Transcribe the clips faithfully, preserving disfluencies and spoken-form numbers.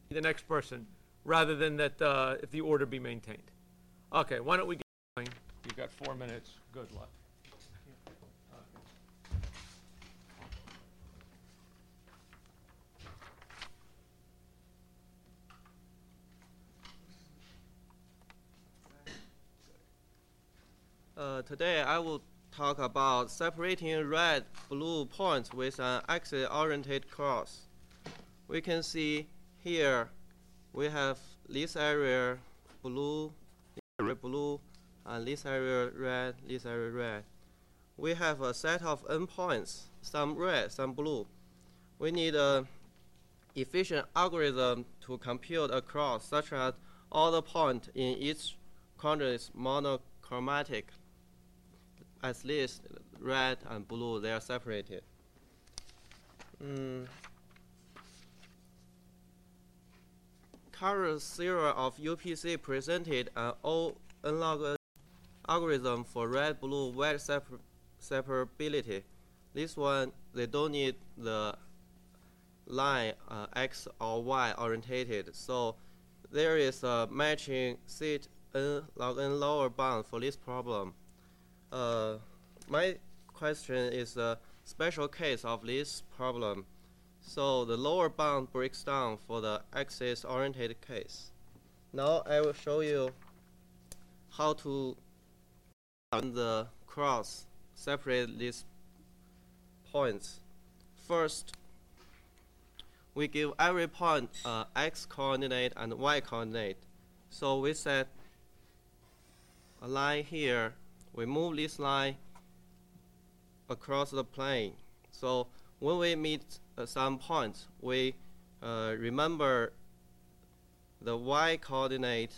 the next person, rather than that uh, if the order be maintained. Okay, why don't we get going? You've got four minutes. Good luck. Uh, today I will talk about separating red, blue points with an axis-oriented cross. We can see here we have this area blue, this area blue, and this area red, this area red. We have a set of n points, some red, some blue. We need an efficient algorithm to compute a cross such that all the points in each quadrant is monochromatic. At least red and blue, they are separated. Mm. Current theory of U P C presented an O n log n algorithm for red-blue white separ separability. This one, they don't need the line uh, X or Y orientated. So there is a matching set n log n lower bound for this problem. Uh, my question is a special case of this problem. So the lower bound breaks down for the axis-oriented case. Now I will show you how to on the cross separate these points. First, we give every point uh, x coordinate and y coordinate. So we set a line here. We move this line across the plane. So when we meet uh, some points, we uh, remember the y coordinate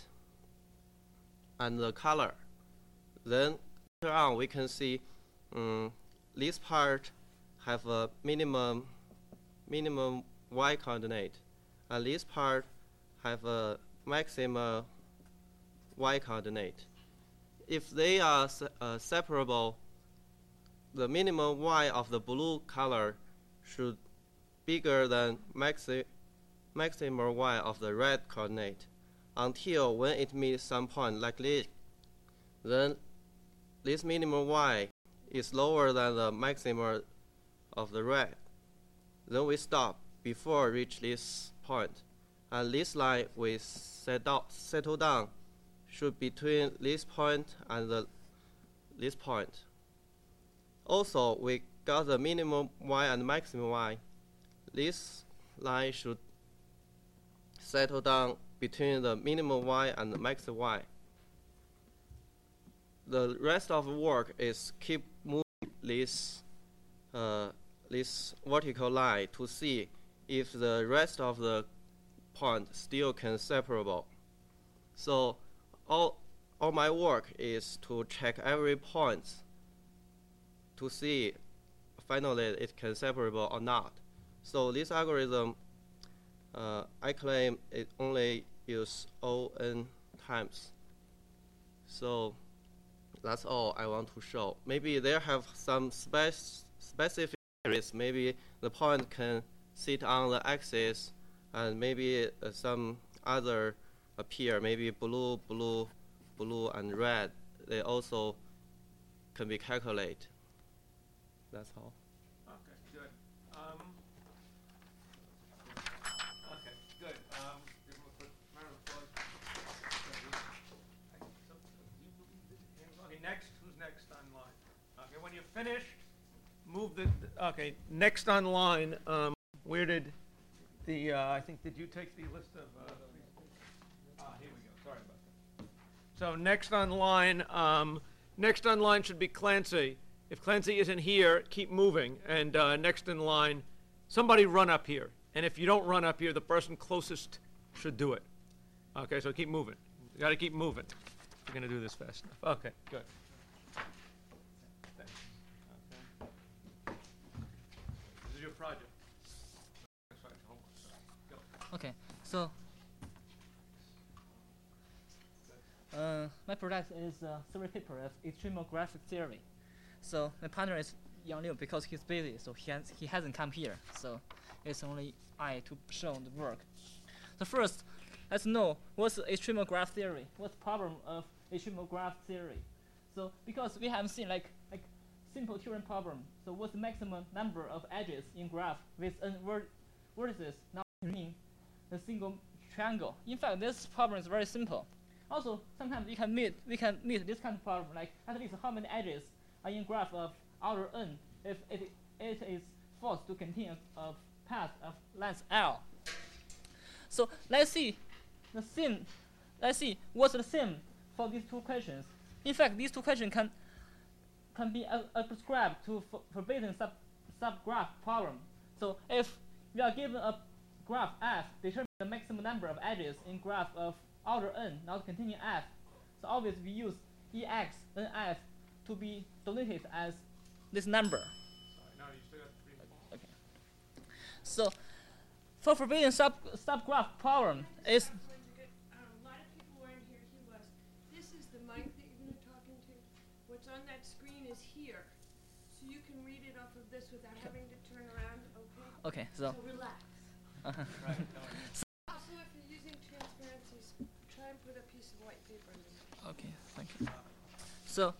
and the color. Then later on, we can see um, this part have a minimum minimum y coordinate, and this part have a maximum y coordinate. If they are se uh, separable, the minimum y of the blue color should bigger than maxi maximum y of the red coordinate until when it meets some point like this. Then this minimum y is lower than the maximum of the red. Then we stop before reach this point. And this line we set out, settle down should be between this point and the, this point. Also, we got the minimum y and maximum y. This line should settle down between the minimum y and the maximum y. The rest of the work is keep moving this, uh, this vertical line to see if the rest of the point still can separable. So all, all my work is to check every point to see finally it can separable or not. So this algorithm, uh, I claim it only use O n times. So that's all I want to show. Maybe there have some spec specific areas. Maybe the point can sit on the axis, and maybe uh, some other appear. Maybe blue, blue, blue, and red. They also can be calculated. That's all. Okay, good. Um, okay, good. Um, give him a quick round of applause. Okay, next. Who's next on line? Okay, when you're finished, move the. Okay, next on line. Um, where did the? Uh, I think did you take the list of? Uh, ah, here we go. Sorry about that. So next on line. Um, next on line should be Clancy. If Clancy isn't here, keep moving. And uh, next in line, somebody run up here. And if you don't run up here, the person closest should do it. Okay, so keep moving. You got to keep moving. We're going to do this fast enough. Okay, good. Thanks. Okay. This is your project. Okay, so uh, my project is a survey paper of extremographic theory. So my partner is Yang Liu because he's busy, so he has he hasn't come here. So it's only I to show the work. So first, let's know what's extremal graph theory. What's the problem of extremal graph theory? So because we have seen like like simple Turing problem. So what's the maximum number of edges in graph with n vert vertices not in a single triangle? In fact, this problem is very simple. Also, sometimes we can meet we can meet this kind of problem, like at least how many edges are in graph of order n if it it is forced to contain a, a path of length L. So let's see the same. Let's see what's the same for these two questions. In fact, these two questions can can be uh, uh, prescribed to for forbidden sub subgraph problem. So if we are given a graph f, determine the maximum number of edges in graph of order n not containing f. So obviously we use ex nf to be denoted as this number. Sorry, no, you still got three more. Okay. So for forbidden sub subgraph problem is Um, a lot of people weren't here. He was. This is the mic that you're going to talk into. What's on that screen is here, so you can read it off of this without having to turn around. Okay. okay. So So relax. uh-huh. Right, no, Also, if you're using transparencies, try and put a piece of white paper in there. Okay, thank you. So,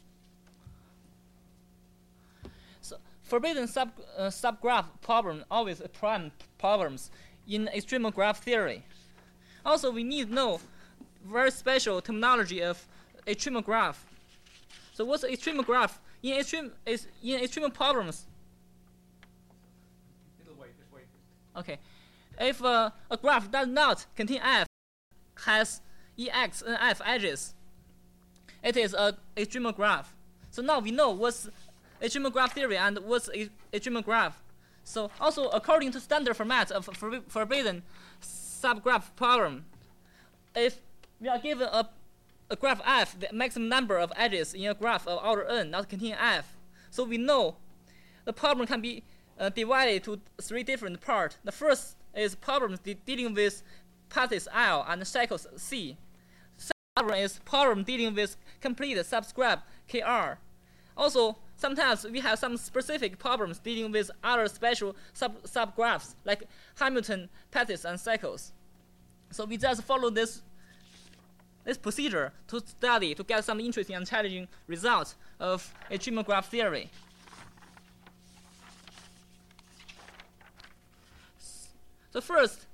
so forbidden sub uh, subgraph problem always prime problems in extremal graph theory. Also, we need to know very special terminology of extremal graph. So, what's extremal graph in extreme is in extremal problems? it'll wait, just wait. Okay, if uh, a graph does not contain f, has ex and f edges, it is a extremal graph. So now we know what's extremal graph theory and what's e extremal graph. So also according to standard format of forbi forbidden subgraph problem, if we are given a, a graph f, the maximum number of edges in a graph of order n not containing f, so we know the problem can be uh, divided to three different parts. The first is problems de dealing with paths L and cycles C. Problem is problem dealing with complete subscript K R. Also, sometimes we have some specific problems dealing with other special sub subgraphs like Hamilton paths and cycles. So we just follow this this procedure to study to get some interesting and challenging results of extremal graph theory. So first,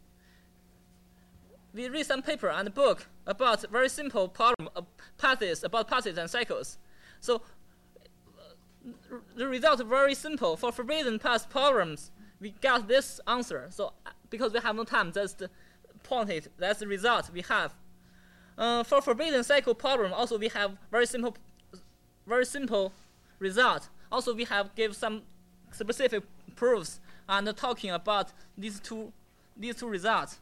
we read some paper and book about very simple problem of paths, about paths and cycles. So uh, the result is very simple. For forbidden path problems, we got this answer. So uh, because we have no time, just point it. That's the result we have. Uh, for forbidden cycle problem, also we have very simple, very simple result. Also we have give some specific proofs and talking about these two, these two results.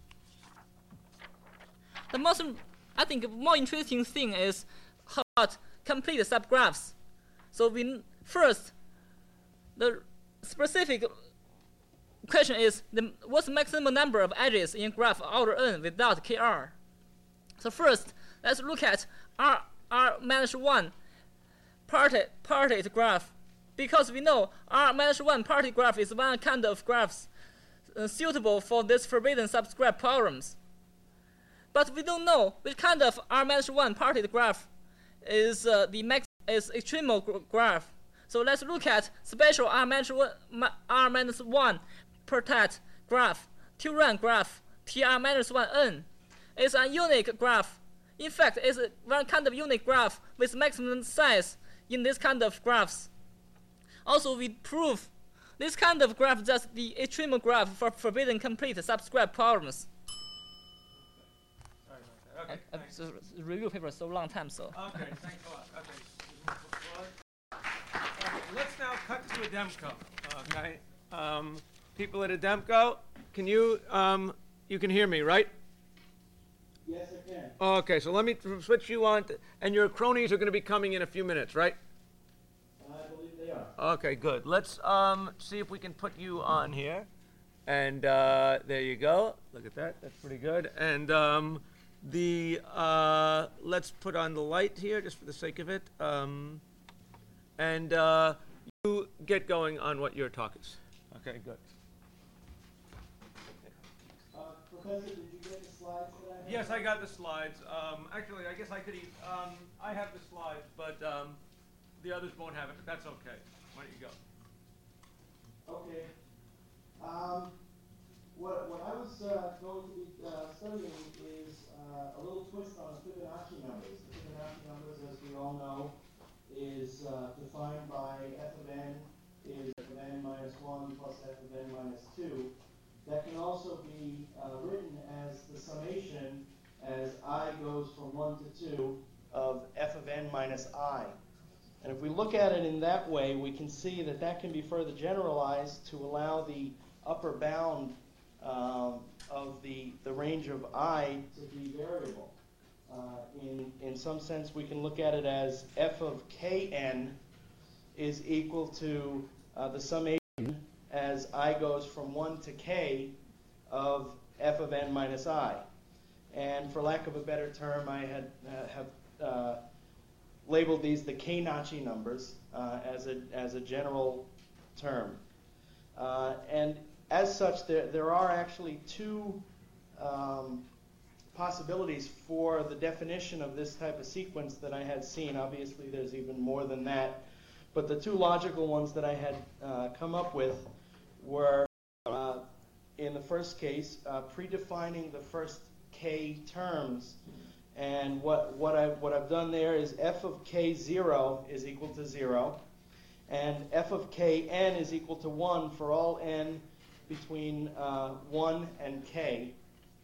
The most, I think, more interesting thing is about complete subgraphs. So we first, the specific question is the what's the maximum number of edges in graph order n without K R. So first, let's look at R R minus one parted parted graph, because we know R minus one parted graph is one kind of graphs uh, suitable for this forbidden subgraph problems. But we don't know which kind of R minus one parted graph is uh, the max is extremal graph. So let's look at special R minus one R minus one parted graph, Turing graph T R minus one n. It's a unique graph. In fact, it's one kind of unique graph with maximum size in this kind of graphs. Also, we prove this kind of graph is just the extremal graph for forbidden complete subscript problems. Sorry about that. Okay, Uh, thanks. so the review paper is so long time, so. Okay, thanks a lot. Okay. Okay, let's now cut to Ademco. Okay. Um, people at Ademco, can you um, you can hear me, right? Yes, I can. Okay, so let me th- switch you on, to, and your cronies are going to be coming in a few minutes, right? I believe they are. Okay, good. Let's um, see if we can put you on here. And uh, there you go. Look at that. That's pretty good. And um, the uh, let's put on the light here, just for the sake of it. Um, and uh, you get going on what your talk is. Okay, good. Uh, for Professor, did you get the slides that I have? Yes, I got the slides. Um, actually, I guess I could, e- um, I have the slides, but, um, the others won't have it, but that's okay. Why don't you go? Okay. Um, what, what I was uh, going to be uh, studying is uh, a little twist on the Fibonacci numbers. The Fibonacci numbers, as we all know, is uh, defined by f of n is f of n minus one plus f of n minus two. That can also be uh, written as the summation as I goes from one to two of f of n minus I. And if we look at it in that way, we can see that that can be further generalized to allow the upper bound um, of the, the range of I to be variable. Uh, in, in some sense, we can look at it as f of kn is equal to uh, the summation as I goes from one to k of f of n minus I. And for lack of a better term, I had uh, have uh, labeled these the K-Nachi numbers uh, as a as a general term. Uh, and as such, there there are actually two um, possibilities for the definition of this type of sequence that I had seen. Obviously, there's even more than that. But the two logical ones that I had uh, come up with were, uh, in the first case, uh, predefining the first k terms. And what, what, I, what I've done there is f of k zero is equal to zero, and f of kn is equal to one for all n between uh, one and k,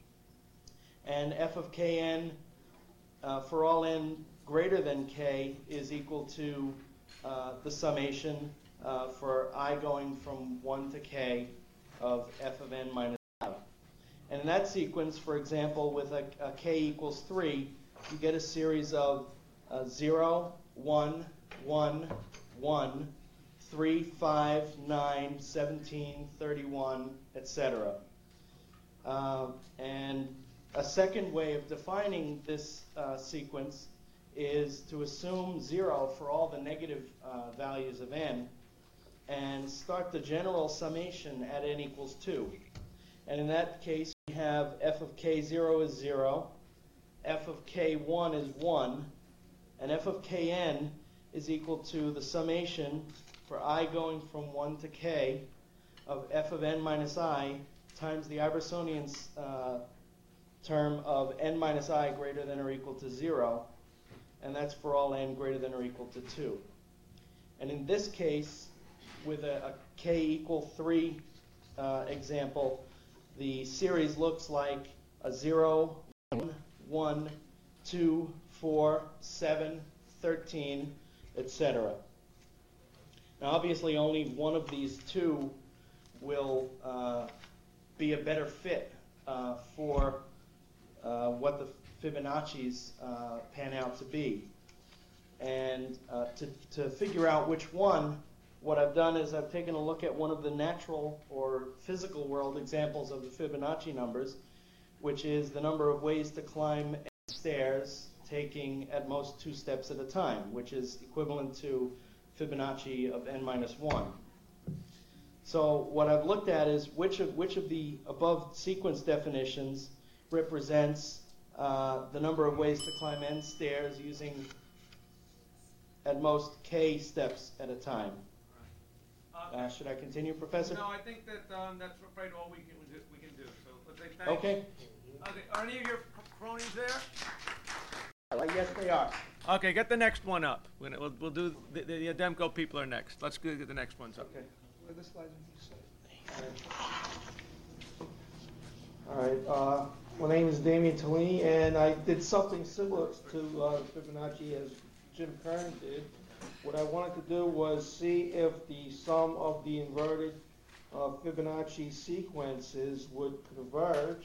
and f of kn uh, for all n greater than k is equal to uh, the summation uh, for I going from one to k of f of n minus I. And in that sequence, for example, with a, a k equals three, you get a series of uh, zero, one, one, one, three, five, nine, seventeen, thirty-one, et cetera. Uh, and a second way of defining this uh, sequence is to assume zero for all the negative uh, values of n and start the general summation at n equals two. And in that case, we have f of k zero is zero, f of k one is one, and f of kn is equal to the summation for I going from one to k of f of n minus I times the Iversonian uh, term of n minus I greater than or equal to zero, and that's for all n greater than or equal to two. And in this case, with a, a k equal three uh, example, the series looks like a zero, one, one, two, four, seven, thirteen, et cetera. Now, obviously, only one of these two will uh, be a better fit uh, for uh, what the Fibonacci's uh, pan out to be. And uh, to, to figure out which one, what I've done is I've taken a look at one of the natural or physical world examples of the Fibonacci numbers, which is the number of ways to climb stairs taking at most two steps at a time, which is equivalent to Fibonacci of n minus one. So what I've looked at is which of, which of the above sequence definitions represents uh, the number of ways to climb n stairs using at most k steps at a time. Uh, should I continue, Professor? No, I think that um, that's right all we can do. We can do. So let's say thanks. Okay. Okay. Are any of your cronies there? Uh, yes, they are. Okay, get the next one up. We're gonna, we'll, we'll do the, the, the Ademco people are next. Let's go get the next ones up. Okay. Where the slides are you say? All right. Uh, my name is Damien Tellini, and I did something similar to uh, Fibonacci as Jim Kern did. What I wanted to do was see if the sum of the inverted uh, Fibonacci sequences would converge.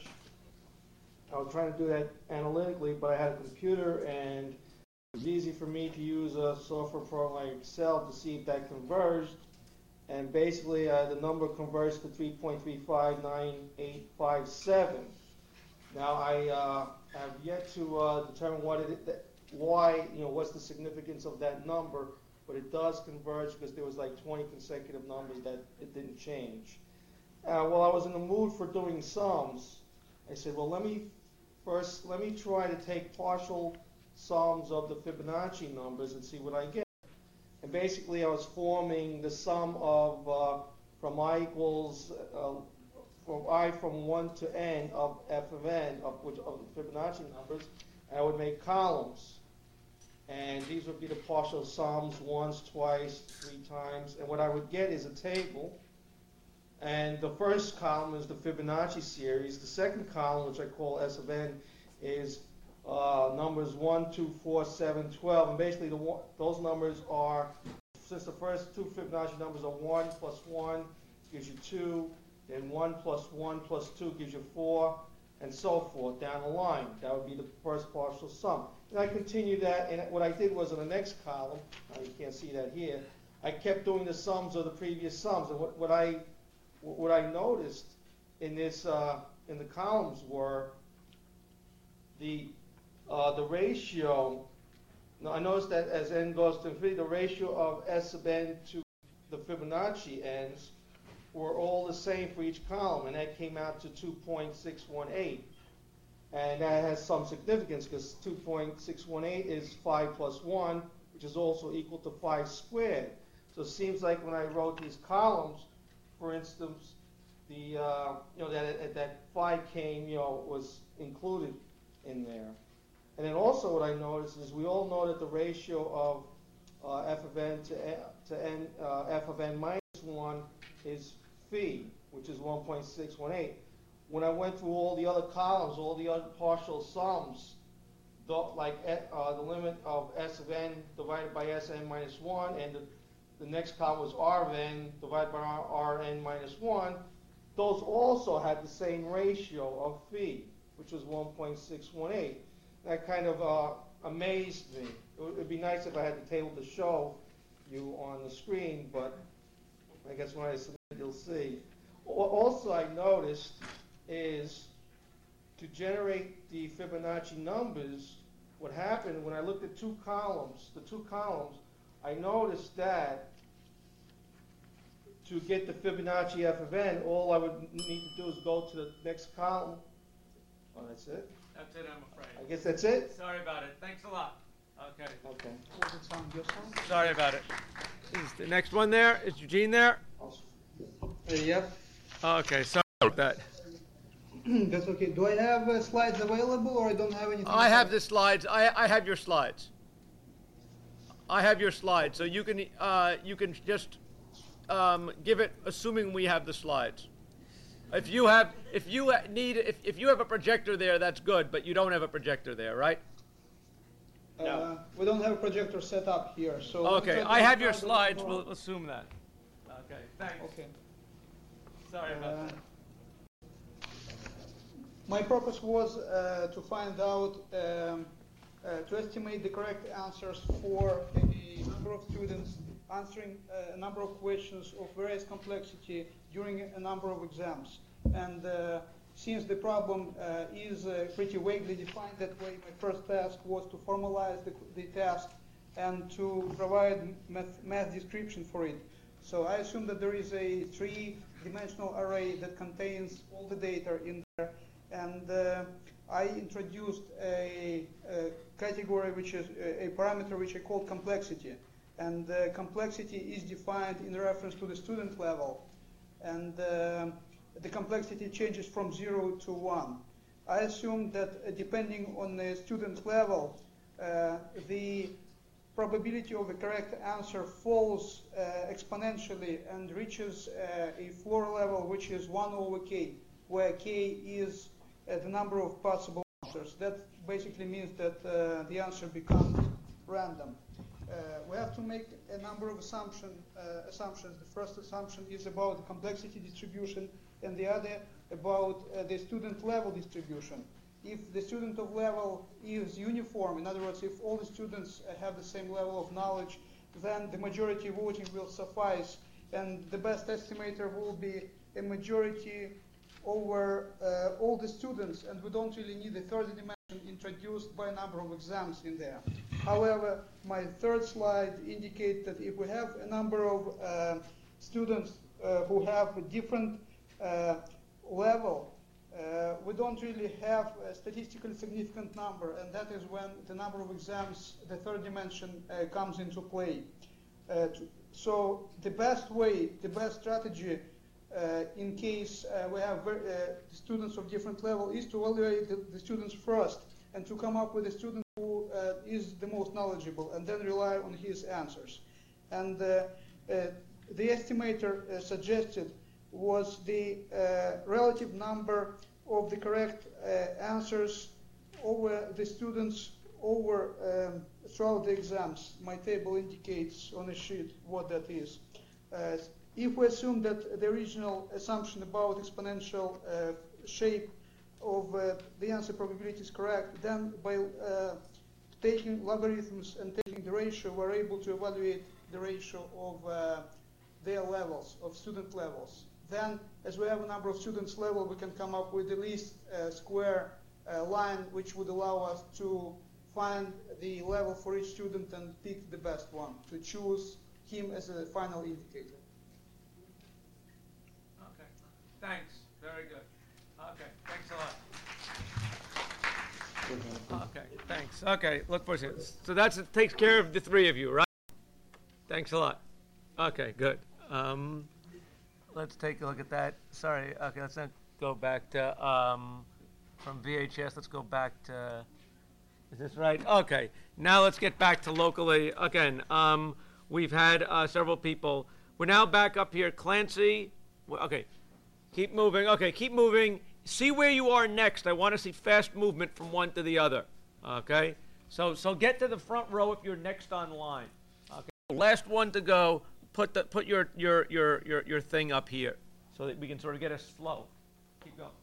I was trying to do that analytically, but I had a computer, and it was easy for me to use a software program like Excel to see if that converged. And basically, uh, the number converged to three point three five nine eight five seven. Now, I uh, have yet to uh, determine what it, why, you know, what's the significance of that number, but it does converge because there was like twenty consecutive numbers that it didn't change. Uh, well, I was in the mood for doing sums, I said, well, let me first, let me try to take partial sums of the Fibonacci numbers and see what I get. And basically, I was forming the sum of uh, from I equals uh, from I from one to n of f of n of which of the Fibonacci numbers, and I would make columns. And these would be the partial sums once, twice, three times. And what I would get is a table. And the first column is the Fibonacci series. The second column, which I call S of n, is uh, numbers one, two, four, seven, twelve. And basically, the one, those numbers are, since the first two Fibonacci numbers are one plus one gives you two, then one plus one plus two gives you four, and so forth down the line. That would be the first partial sum. And I continued that, and what I did was in the next column, uh, you can't see that here, I kept doing the sums of the previous sums. And what, what I what I noticed in this uh, in the columns were the uh, the ratio. Now I noticed that as n goes to infinity, the ratio of S of n to the Fibonacci n's were all the same for each column, and that came out to two point six one eight. And that has some significance because two point six one eight is five plus one, which is also equal to five squared. So it seems like when I wrote these columns, for instance, the uh, you know that that five came you know was included in there. And then also what I noticed is we all know that the ratio of uh, f of n to n, to n uh, f of n minus one is phi, which is one point six one eight. When I went through all the other columns, all the other partial sums, the, like uh, the limit of S of n divided by S n minus one, and the, the next column was R of n divided by R, R n minus one, those also had the same ratio of phi, which was one point six one eight. That kind of uh, amazed me. It would be nice if I had the table to show you on the screen, but I guess when I submit you'll see. Also, I noticed is to generate the Fibonacci numbers, what happened when I looked at two columns, the two columns, I noticed that to get the Fibonacci f of n, all I would need to do is go to the next column. Oh, that's it? That's it, I'm afraid. I guess that's it? Sorry about it. Thanks a lot. Okay. Okay. Was it sound your sound? Sorry about it. Is the next one there? Is Eugene there? Uh, yep. Okay, sorry about that. That's okay. Do I have uh, slides available, or I don't have anything? I have the slides. I, I have your slides. I have your slides, so you can uh, you can just um, give it, assuming we have the slides. If you have if you need if if you have a projector there, that's good. But you don't have a projector there, right? Uh, No. We don't have a projector set up here, so. Okay, I have your slides. We'll assume that. Okay, thanks. Okay. Sorry about Uh, that. My purpose was uh, to find out, um, uh, to estimate the correct answers for a number of students answering a number of questions of various complexity during a number of exams. And uh, since the problem uh, is uh, pretty vaguely defined that way, my first task was to formalize the, the task and to provide math, math description for it. So I assume that there is a three-dimensional array that contains all the data in there. And uh, I introduced a, a category, which is a, a parameter which I called complexity. And uh, complexity is defined in reference to the student level. And uh, the complexity changes from zero to one. I assume that uh, depending on the student level, uh, the probability of the correct answer falls uh, exponentially and reaches uh, a floor level, which is one over k, where k is uh, the number of possible answers. That basically means that uh, the answer becomes random. Uh, we have to make a number of assumption, uh, assumptions. The first assumption is about the complexity distribution, and the other about uh, the student level distribution. If the student of level is uniform, in other words, if all the students uh, have the same level of knowledge, then the majority voting will suffice, and the best estimator will be a majority over uh, all the students, and we don't really need a third dimension introduced by a number of exams in there. However, my third slide indicates that if we have a number of uh, students uh, who have a different uh, level uh, we don't really have a statistically significant number, and that is when the number of exams, the third dimension, uh, comes into play. Uh, to, so the best way, the best strategy, uh, in case uh, we have ver- uh, students of different level, is to evaluate the, the students first and to come up with a student who uh, is the most knowledgeable, and then rely on his answers. And uh, uh, the estimator uh, suggested was the uh, relative number of the correct uh, answers over the students over um, throughout the exams. My table indicates on a sheet what that is. Uh, if we assume that the original assumption about exponential uh, shape of uh, the answer probability is correct, then by uh, taking logarithms and taking the ratio, we're able to evaluate the ratio of uh, their levels, of student levels. Then, as we have a number of students level, we can come up with the least uh, square uh, line, which would allow us to find the level for each student and pick the best one, to choose him as a final indicator. Okay, thanks, very good. Okay, thanks a lot. Okay, thanks. Okay, look for it. So that's it takes care of the three of you, right? Thanks a lot. Okay, good. Um, let's take a look at that. Sorry. Okay, let's not go back to um, from V H S. Let's go back to. Is this right? Okay. Now let's get back to locally again. Um, we've had uh, several people. We're now back up here. Clancy. Okay. Keep moving. Okay, keep moving. See where you are next. I want to see fast movement from one to the other. Okay? So so get to the front row if you're next on line. Okay. Last one to go. Put the put your your your your your thing up here so that we can sort of get a flow. Keep going.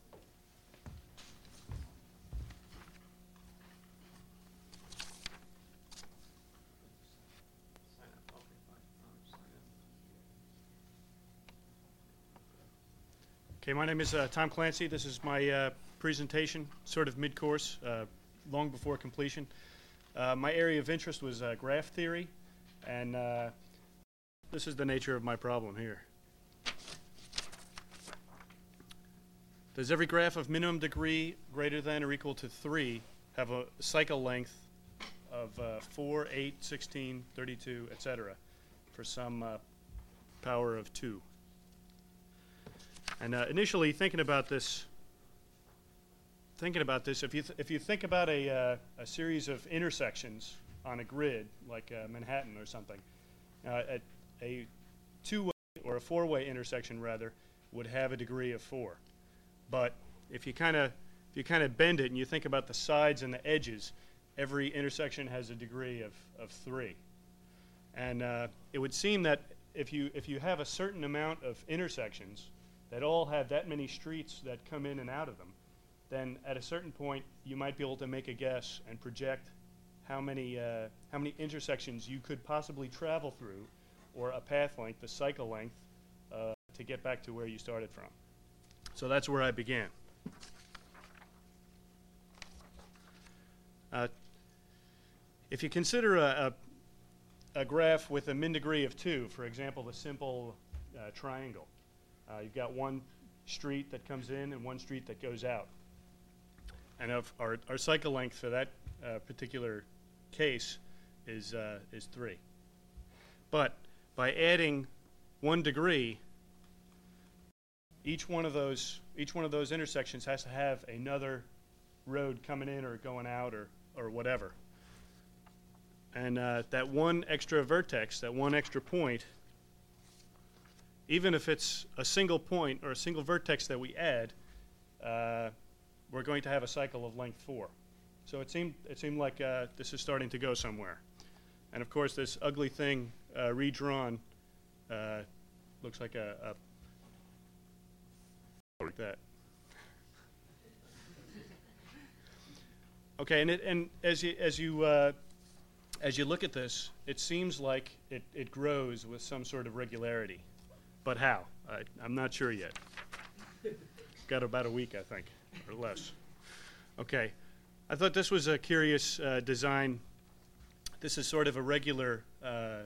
Okay, my name is uh, Tom Clancy. This is my uh, presentation, sort of mid-course, uh, long before completion. Uh, my area of interest was uh, graph theory, and uh, this is the nature of my problem here. Does every graph of minimum degree greater than or equal to three have a cycle length of uh, four, eight, sixteen, thirty-two, et cetera for some uh, power of two? And uh, initially, thinking about this, thinking about this, if you th- if you think about a uh, a series of intersections on a grid, like uh, Manhattan or something, uh, a, a two-way or a four-way intersection rather would have a degree of four. But if you kind of if you kind of bend it and you think about the sides and the edges, every intersection has a degree of of three. And uh, it would seem that if you if you have a certain amount of intersections that all have that many streets that come in and out of them, then at a certain point you might be able to make a guess and project how many uh, how many intersections you could possibly travel through, or a path length, the cycle length, uh, to get back to where you started from. So that's where I began. Uh, if you consider a, a, a graph with a min degree of two, for example, the simple uh, triangle, Uh, you've got one street that comes in and one street that goes out. And of our, our cycle length for that uh, particular case is, uh, is three. But by adding one degree, each one of those each one of those intersections has to have another road coming in or going out or, or whatever. And uh, that one extra vertex, that one extra point, even if it's a single point or a single vertex that we add, uh, we're going to have a cycle of length four. So it seemed it seemed like uh, this is starting to go somewhere. And of course, this ugly thing uh, redrawn uh, looks like a, a like that. Okay, and it, and as you as you uh, as you look at this, it seems like it, it grows with some sort of regularity. But how? I, I'm not sure yet. Got about a week, I think, or less. Okay. I thought this was a curious uh, design. This is sort of a regular, uh,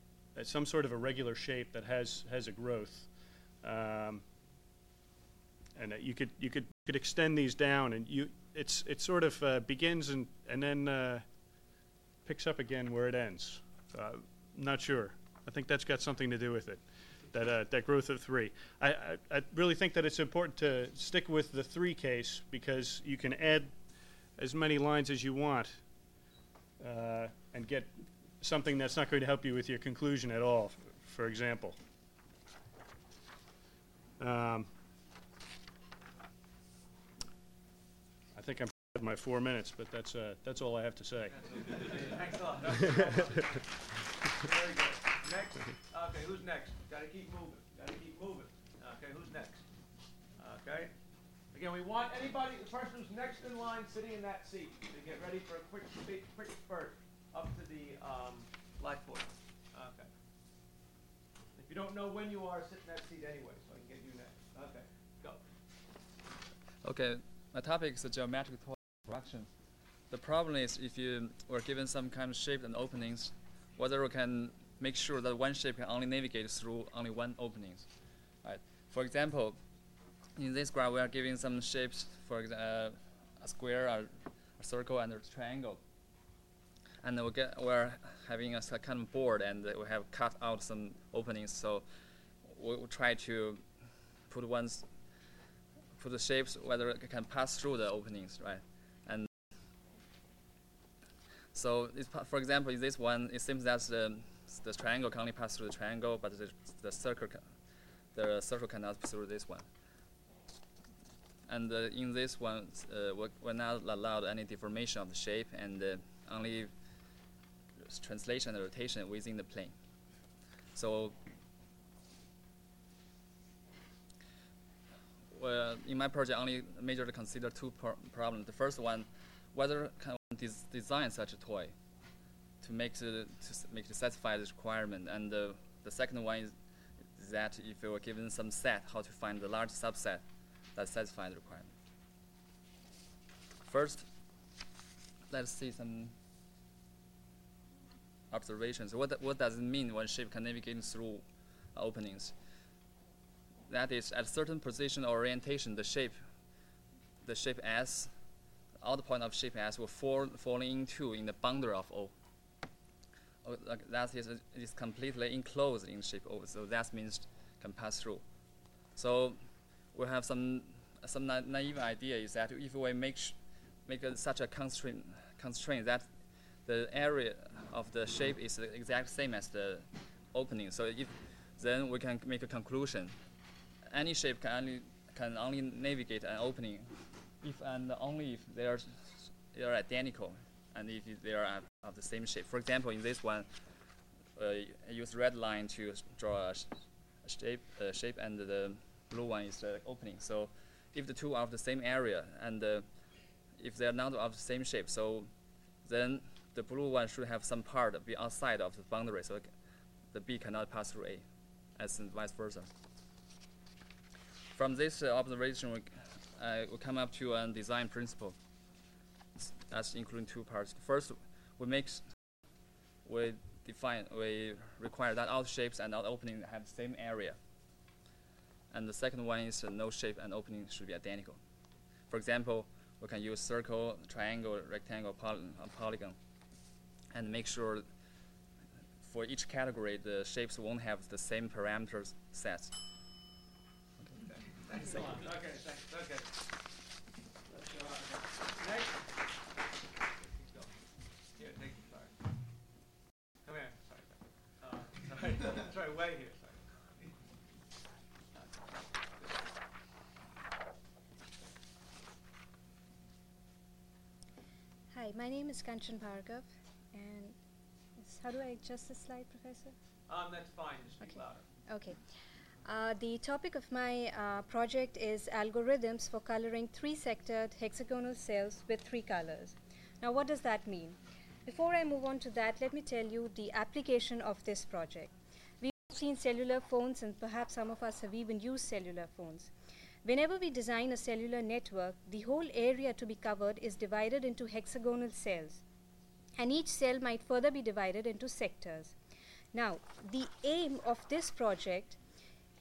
some sort of a regular shape that has, has a growth. Um, and uh, you could you could could extend these down, and you it's it sort of uh, begins and and then uh, picks up again where it ends. Uh, not sure. I think that's got something to do with it. That uh, that growth of three. I, I I really think that it's important to stick with the three case because you can add as many lines as you want uh, and get something that's not going to help you with your conclusion at all. f- For example. Um, I think I'm at my four minutes, but that's uh, that's all I have to say. Thanks a lot. Very good. Next. Okay, who's next? Gotta keep moving. Gotta keep moving. Okay, who's next? Okay. Again, we want anybody, the person who's next in line sitting in that seat to get ready for a quick, quick, quick spurt up to the um, blackboard. Okay. If you don't know when you are, sit in that seat anyway, so I can get you next. Okay, go. Okay, my topic is the geometric toy construction. The problem is if you were given some kind of shape and openings, whether we can make sure that one shape can only navigate through only one openings. Right. For example, in this graph we are giving some shapes, for example, uh, a square, a, a circle, and a triangle. And we get, we're having a s- kind of board, and uh, we have cut out some openings. So we will try to put ones, put the shapes whether it can pass through the openings, right? And so, it's, pa- for example, in this one, it seems that the the triangle can only pass through the triangle, but the, the circle, ca- the circle cannot pass through this one. And uh, in this one, uh, we're, we're not allowed any deformation of the shape, and uh, only s- translation and rotation within the plane. So, well, in my project, only majorly consider two pro- problems. The first one, whether can one des- design such a toy to make the to s- make to satisfy this requirement, and uh, the second one is, is that if you were given some set, how to find the large subset that satisfies the requirement. First, let's see some observations. What what does it mean when shape can navigate through uh, openings? That is, at a certain position or orientation, the shape, the shape S, the outer point of shape S will fall falling into in the boundary of O. Oh, like that is, is completely enclosed in shape O, so that means can pass through. So we have some some na- naive idea is that if we make sh- make a, such a constraint constraint that the area of the shape is the exact same as the opening, so if then we can make a conclusion. Any shape can only can only navigate an opening if and only if they are they are identical and if they are of- of the same shape. For example, in this one, uh, I use red line to s- draw a, sh- a shape uh, shape and the blue one is the opening. So if the two are of the same area and uh, if they are not of the same shape, so then the blue one should have some part be outside of the boundary, so c- the B cannot pass through A, as in vice versa. From this uh, observation, we, c- uh, we come up to a design principle. S- That's including two parts. First, we make, s- we define, we require that all shapes and all opening have the same area. And the second one is uh, no shape and opening should be identical. For example, we can use circle, triangle, rectangle, poly- uh, polygon, and make sure for each category the shapes won't have the same parameters sets. Thanks a lot. Okay, thanks. Okay. Let's go on. Next. Keep going. Here, take, sorry. Come here. Sorry. Uh, sorry. Sorry, way here. Sorry. Hi, my name is Kanchan Bhargav, and s- how do I adjust the slide, Professor? Um, that's fine. Just speak Okay. louder. Okay. Uh, the topic of my uh, project is algorithms for coloring three-sectored hexagonal cells with three colors. Now, what does that mean? Before I move on to that, let me tell you the application of this project. We've seen cellular phones, and perhaps some of us have even used cellular phones. Whenever we design a cellular network, the whole area to be covered is divided into hexagonal cells, and each cell might further be divided into sectors. Now, the aim of this project, and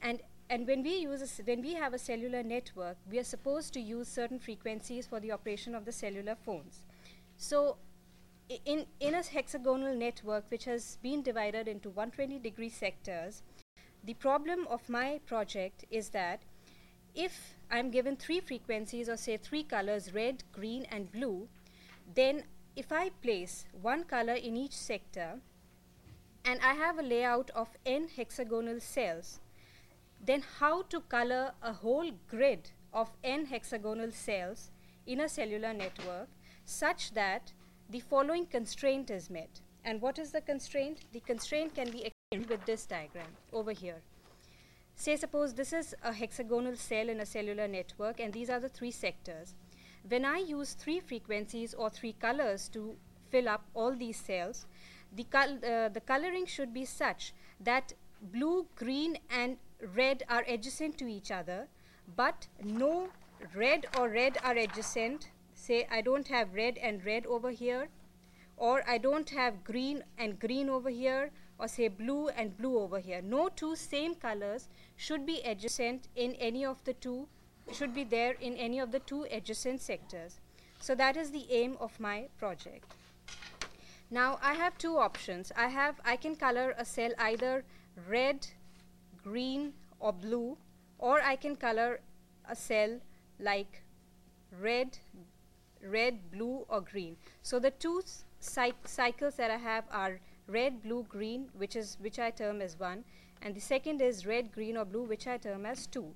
and when we use a s when we have a cellular network, we are supposed to use certain frequencies for the operation of the cellular phones. So i- in, in a hexagonal network which has been divided into one hundred twenty degree sectors, the problem of my project is that if I'm given three frequencies, or say three colors, red, green and blue, then if I place one color in each sector and I have a layout of n hexagonal cells, then how to color a whole grid of n hexagonal cells in a cellular network such that the following constraint is met. And what is the constraint? The constraint can be explained with this diagram over here. Say suppose this is a hexagonal cell in a cellular network and these are the three sectors. When I use three frequencies or three colors to fill up all these cells, the, col uh, the coloring should be such that blue, green and red are adjacent to each other, but no red or red are adjacent. Say I don't have red and red over here, or I don't have green and green over here, or say blue and blue over here. No two same colors should be adjacent in any of the two, should be there in any of the two adjacent sectors. So that is the aim of my project. Now I have two options. I have, I can color a cell either red, green or blue, or I can color a cell like red, red, blue or green. So the two cyc cycles that I have are red, blue, green, which is which I term as one, and the second is red, green or blue, which I term as two.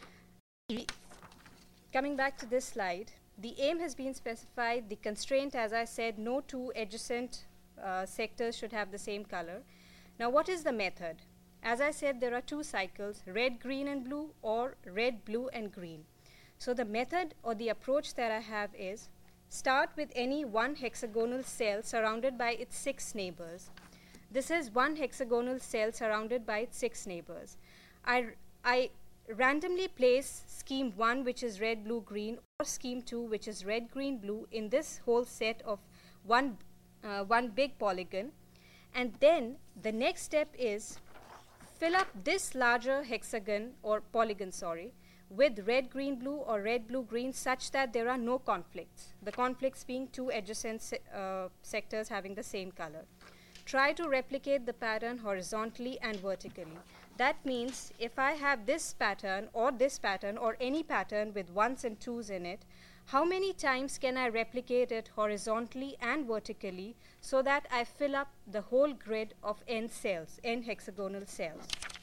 Coming back to this slide, the aim has been specified. The constraint, as I said, no two adjacent uh, sectors should have the same color. Now what is the method? As I said, there are two cycles, red, green and blue, or red, blue and green. So the method or the approach that I have is start with any one hexagonal cell surrounded by its six neighbors. This is one hexagonal cell surrounded by its six neighbors. I, I randomly place scheme one, which is red, blue, green, or scheme two, which is red, green, blue, in this whole set of one, uh, one big polygon. And then the next step is fill up this larger hexagon or polygon, sorry, with red, green, blue or red, blue, green, such that there are no conflicts. The conflicts being two adjacent se uh, sectors having the same color. Try to replicate the pattern horizontally and vertically. That means if I have this pattern or this pattern or any pattern with ones and twos in it, how many times can I replicate it horizontally and vertically so that I fill up the whole grid of n cells, n hexagonal cells?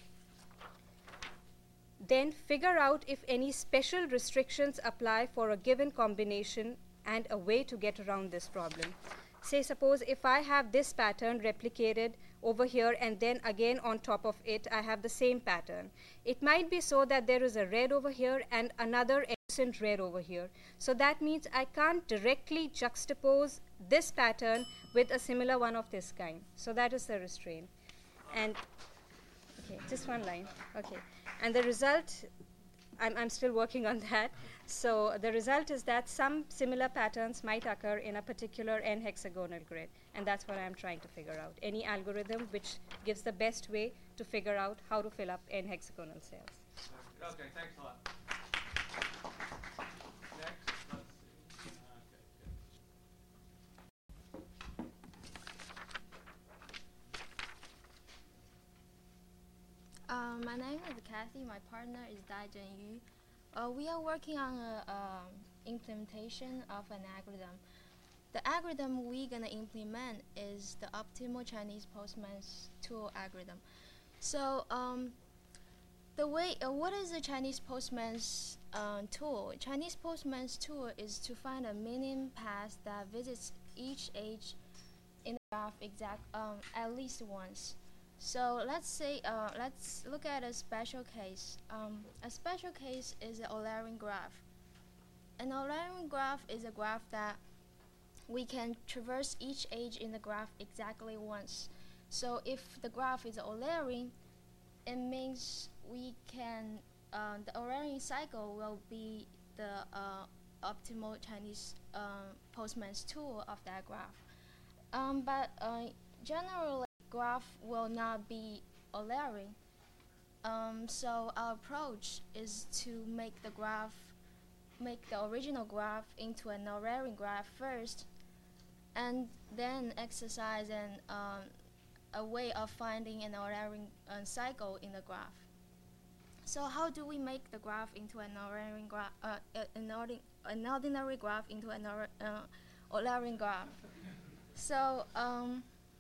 Then figure out if any special restrictions apply for a given combination and a way to get around this problem. Say suppose if I have this pattern replicated over here and then again on top of it I have the same pattern. It might be so that there is a red over here and another adjacent red over here. So that means I can't directly juxtapose this pattern with a similar one of this kind. So that is the restraint. And okay, just one line. Okay. And the result, I'm, I'm still working on that. So the result is that some similar patterns might occur in a particular n hexagonal grid. And that's what I'm trying to figure out. Any algorithm which gives the best way to figure out how to fill up n hexagonal cells. Okay, thanks a lot. Next, let's see. Okay, good. Uh, my name is Kathy. My partner is Daijun Yu. Uh, we are working on an um, implementation of an algorithm. The algorithm we're going to implement is the optimal Chinese Postman's tool algorithm. So um, the way, uh, what is the Chinese Postman's uh, tool? Chinese Postman's tool is to find a minimum path that visits each edge in the graph exact um, at least once. So let's say, uh, let's look at a special case. Um, a special case is an Eulerian graph. An Eulerian graph is a graph that we can traverse each edge in the graph exactly once. So if the graph is Eulerian, it means we can, uh, the Eulerian cycle will be the uh, optimal Chinese uh, Postman's tool of that graph. Um, but uh, generally, graph will not be Eulerian. um, so our approach is to make the graph, make the original graph into an Eulerian graph first, and then exercise an, um, a way of finding an Eulerian uh, cycle in the graph. So how do we make the graph into an Eulerian graph, uh, an, ordin an ordinary graph into an uh, Eulerian graph? So um,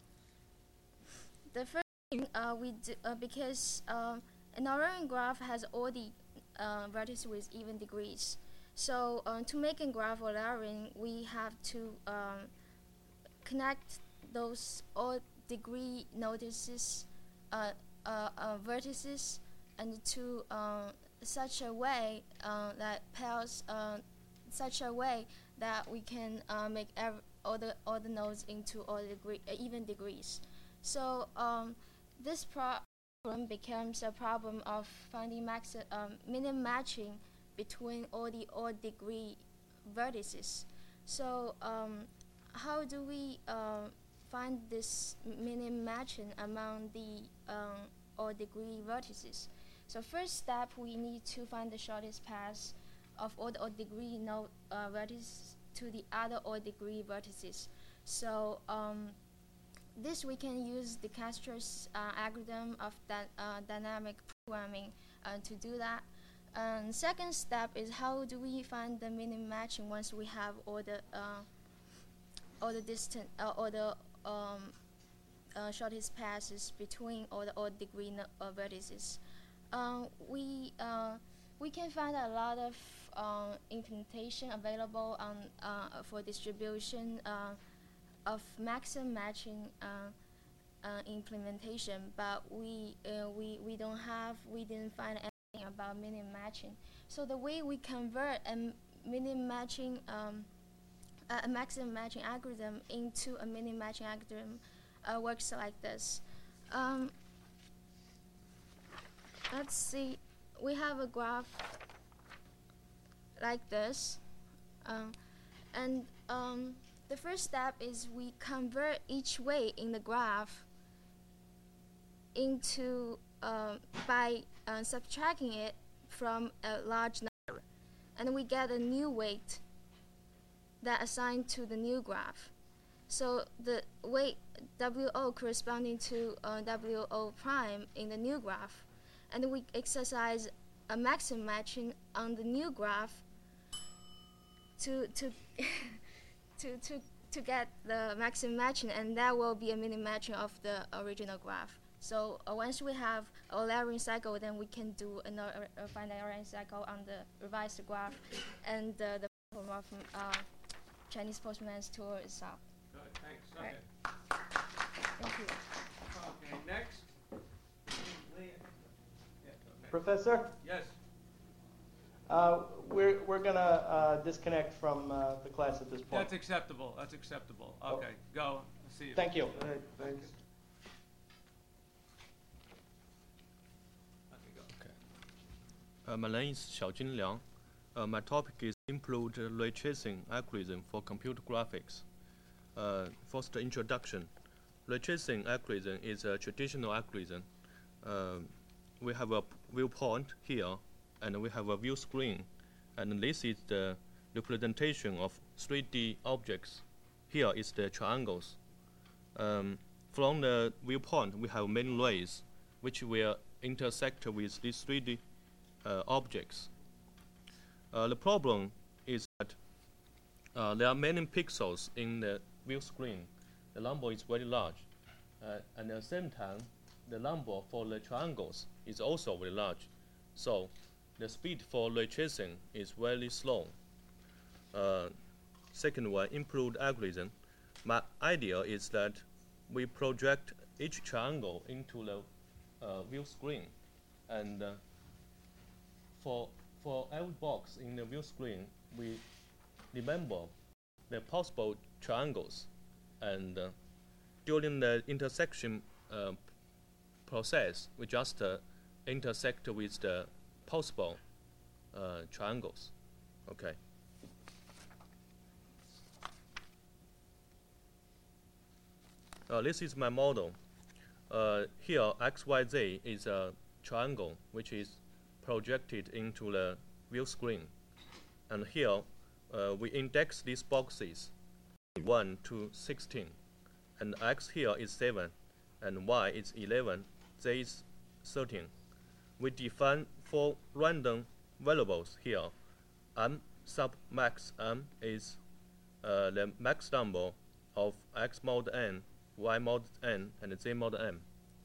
the first thing uh, we do, uh, because uh, an Eulerian graph has all the uh, vertices with even degrees. So uh, to make a graph Eulerian, we have to um, connect those all degree notices, uh, uh, uh, vertices, and to uh, such a way uh, that pairs, uh, such a way that we can uh, make ev all the all the nodes into all degree uh, even degrees. So um, this problem becomes a problem of finding max um, minimum matching between all the odd degree vertices. So um, how do we uh, find this minimum matching among the um, odd degree vertices? So first step, we need to find the shortest path of all the odd degree node uh, vertices to the other odd degree vertices. So um, this we can use the Castro's uh, algorithm of that uh, dynamic programming uh, to do that. And second step is how do we find the minimum matching once we have all the uh, all the distant uh, all the um, uh, shortest passes between all the odd degree no uh, vertices. Uh, we uh, we can find a lot of uh, implementation available on uh, for distribution uh, of maximum matching uh, uh, implementation, but we uh, we we don't have we didn't find anything about minimum matching. So the way we convert a minimum matching um, a maximum matching algorithm into a minimum matching algorithm uh, works like this. Um, let's see, we have a graph like this, um, and um, the first step is we convert each weight in the graph into uh, by uh, subtracting it from a large number, and we get a new weight that assigned to the new graph. So the weight W O corresponding to uh, W O prime in the new graph, and we exercise a maximum matching on the new graph to to to to to get the maximum matching, and that will be a minimum matching of the original graph. So uh, once we have a Eulerian cycle, then we can do another uh, find an Eulerian cycle on the revised graph, and uh, the problem of uh, Chinese Postman's tool is solved. Good, thanks. Okay. Right. Thank you. Okay, next. Leah. Yeah, okay. Professor, Yes. uh, we're, we're going to uh, disconnect from uh, the class at this point. That's acceptable. That's acceptable. Oh. Okay, go. See you. Thank you. Okay, thanks. Okay, go. Uh, my name is Xiaojun Liang. Uh, my topic is improved ray tracing algorithm for computer graphics. Uh, first, the introduction. Ray tracing algorithm is a traditional algorithm. Uh, we have a viewpoint here, and we have a view screen, and this is the representation of three D objects. Here is the triangles. Um, from the viewpoint, we have many rays, which will intersect with these three D uh, objects. Uh, the problem is that uh, there are many pixels in the view screen. The number is very large. Uh, and at the same time, the number for the triangles is also very large. So the speed for ray tracing is very slow. Uh, second one, improved algorithm. My idea is that we project each triangle into the uh, view screen. And uh, for For every box in the view screen, we remember the possible triangles, and uh, during the intersection uh, process, we just uh, intersect with the possible uh, triangles. Okay. Uh, this is my model. Uh, here, X Y Z is a triangle, which is projected into the view screen. And here, uh, we index these boxes, one to sixteen. And x here is seven, and y is eleven, z is thirteen. We define four random variables here. M sub max m is uh, the max number of x mod n, y mod n, and z mod m.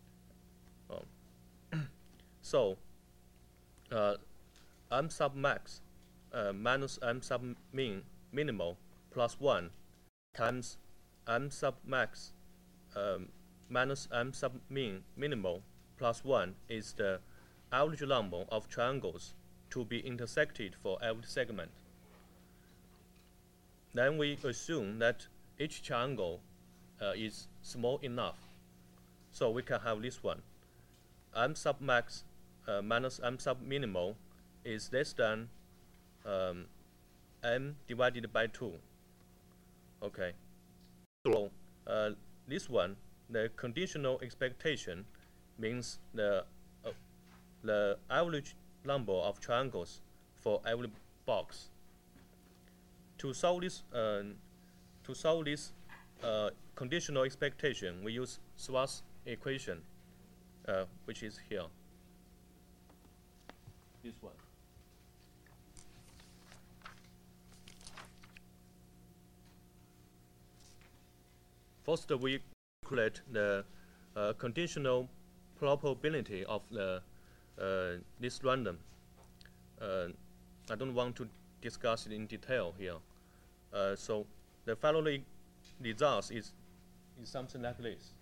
Um, so, uh, m sub max uh, minus m sub min minimal plus one times m sub max um, minus m sub min minimal plus one is the average number of triangles to be intersected for every segment. Then we assume that each triangle uh, is small enough, so we can have this one. M sub max uh, minus M sub minimal is less than um, M divided by two. Okay. So uh, this one, the conditional expectation means the uh, the average number of triangles for every box. To solve this, uh, to solve this uh, conditional expectation, we use Schwarz equation, uh, which is here. This one. First, we calculate the uh, conditional probability of the uh, this random. Uh, I don't want to discuss it in detail here. Uh, so the following results is is something like this.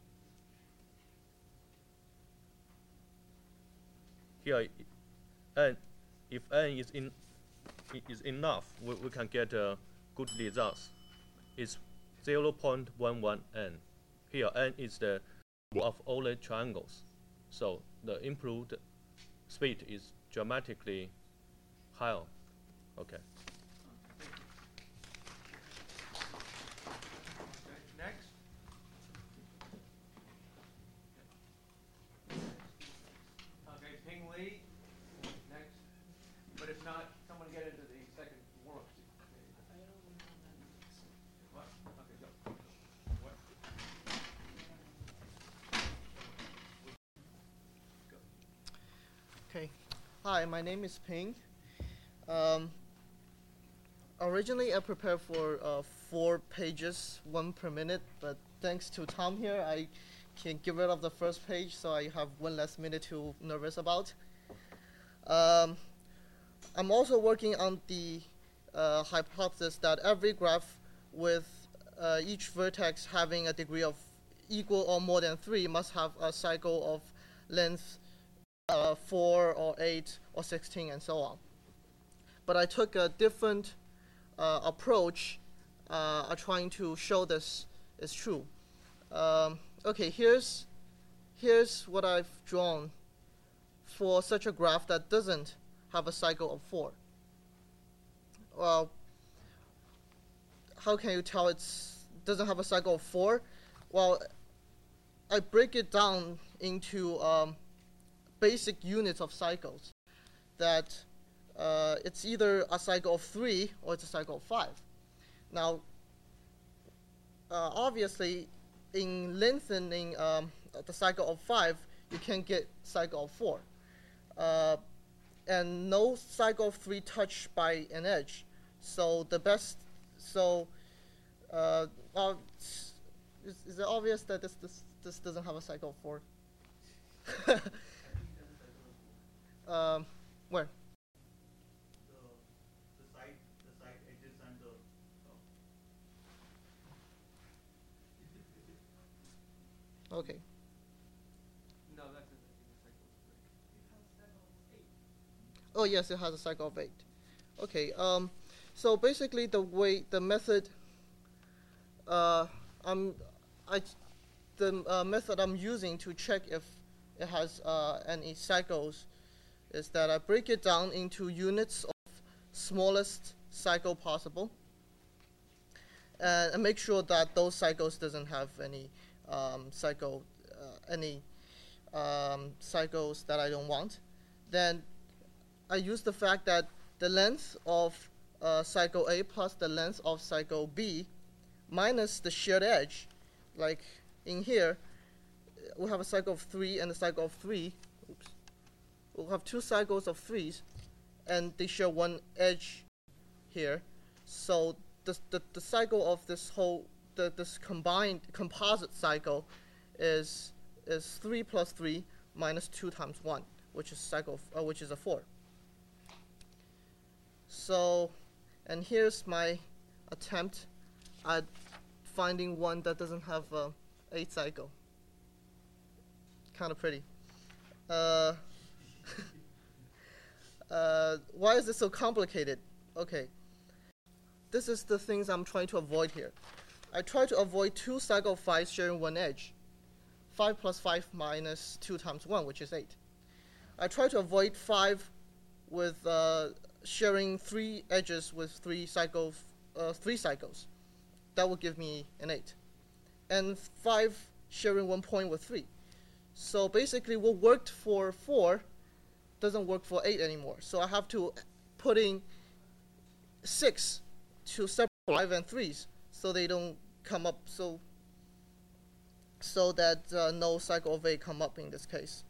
Here, n, if n is in is enough, we, we can get uh, good results. It's zero point one one n. Here, n is the of all the triangles, so the improved speed is dramatically higher. Okay. Next. Okay, Ping Li. Next. But if not, someone get into the second work. What? Okay, go. What? Okay. Hi, my name is Ping. Um, originally, I prepared for uh, four pages, one per minute, but thanks to Tom here, I can get rid of the first page, so I have one less minute to nervous about. Um, I'm also working on the uh, hypothesis that every graph with uh, each vertex having a degree of equal or more than three must have a cycle of length uh, four or eight or sixteen and so on. But I took a different uh, approach uh, of trying to show this is true. Um, okay, here's, here's what I've drawn for such a graph that doesn't have a cycle of four. Well, how can you tell it doesn't have a cycle of four? Well, I break it down into um, basic units of cycles that uh, it's either a cycle of three or it's a cycle of five. Now, uh, obviously, in lengthening um, the cycle of five, you can get cycle of four. Uh, and no cycle of three touched by an edge. So the best, so uh, uh, is, is it obvious that this, this, this doesn't have a cycle of four? um, where? The, the side, the side edges and the. Oh. Okay. No, that's a, a cycle of three. It has a cycle of eight. Oh yes, it has a cycle of eight. Okay. Um, so basically, the way the method, uh, I'm, I, the uh, method I'm using to check if it has uh, any cycles is that I break it down into units of smallest cycle possible, and, and make sure that those cycles doesn't have any um, cycle, uh, any um, cycles that I don't want, then I use the fact that the length of uh, cycle A plus the length of cycle B minus the shared edge, like in here, we have a cycle of three and a cycle of three. Oops. We'll have two cycles of threes, and they share one edge here. So the, the, the cycle of this whole, the, this combined composite cycle is, is three plus three minus two times one, which is cycle, uh, which is a four. So, and here's my attempt at finding one that doesn't have uh, eight cycle. Kind of pretty. Uh, uh, why is this so complicated? Okay. This is the things I'm trying to avoid here. I try to avoid two cycle fives sharing one edge. five plus five minus two times one, which is eight. I try to avoid five with uh, sharing three edges with three cycles, uh, three cycles. That will give me an eight. And five sharing one point with three. So basically what worked for four doesn't work for eight anymore. So I have to put in six to separate five and threes so they don't come up, so so that uh, no cycle of eight come up in this case.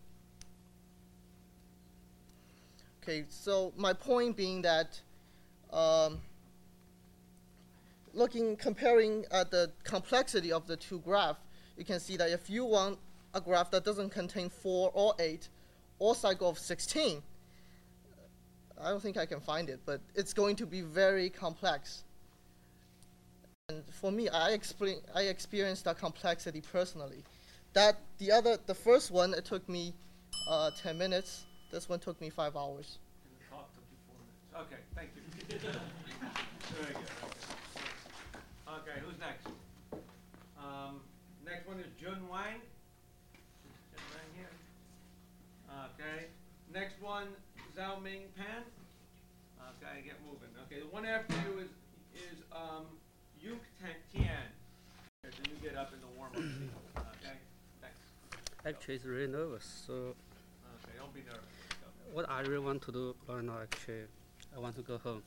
Okay, so my point being that um, looking, comparing at the complexity of the two graphs, you can see that if you want a graph that doesn't contain four or eight or cycle of sixteen, I don't think I can find it, but it's going to be very complex. And for me, I explain, I experienced that complexity personally. That the other, the first one, it took me uh, ten minutes. This one took me five hours. And the talk took you four minutes. Okay, thank you. Very good. Okay, who's next? Um, next one is Jun Wang. Jun Wang here. Okay. Next one, Zhao Ming Pan. Okay, get moving. Okay, the one after you is is um, Yuk Tian. So you get up in the warm-up seat. Okay, thanks. Actually, it's really nervous. So. Okay, don't be nervous. Go. What I really want to do right now, actually, I want to go home.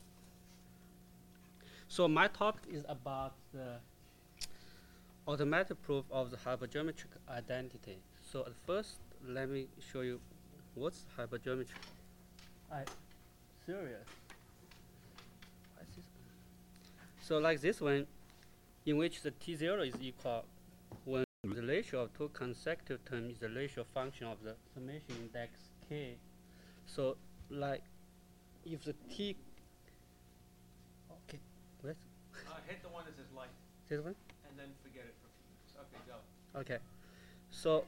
So my talk is about the automatic proof of the hypergeometric identity. So at first, let me show you what's hypergeometric. I serious. What's this? So like this one, in which the T zero is equal when the ratio of two consecutive terms is the ratio function of the summation index k. So like if the T, okay, what? Uh, hit the one that says light. This one? And then forget it for a few minutes. Okay, go. Okay. So